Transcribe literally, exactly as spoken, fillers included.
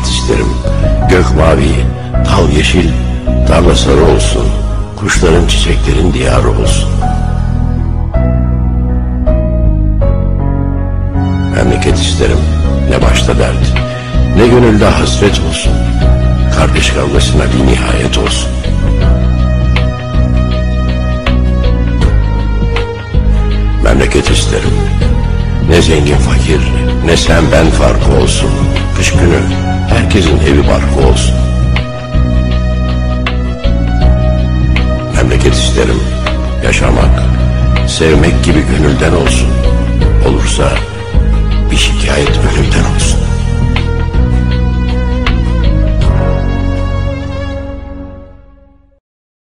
Memleket isterim, gök mavi, dal yeşil, tarla sarı olsun, kuşların çiçeklerin diyarı olsun. Memleket isterim, ne başta dert, ne gönülde hasret olsun, kardeş kavgasına bir nihayet olsun. Memleket isterim, ne zengin fakir, ne sen ben farkı olsun, kış günü herkesin evi barkı olsun. Memleket isterim, yaşamak, sevmek gibi gönülden olsun, olursa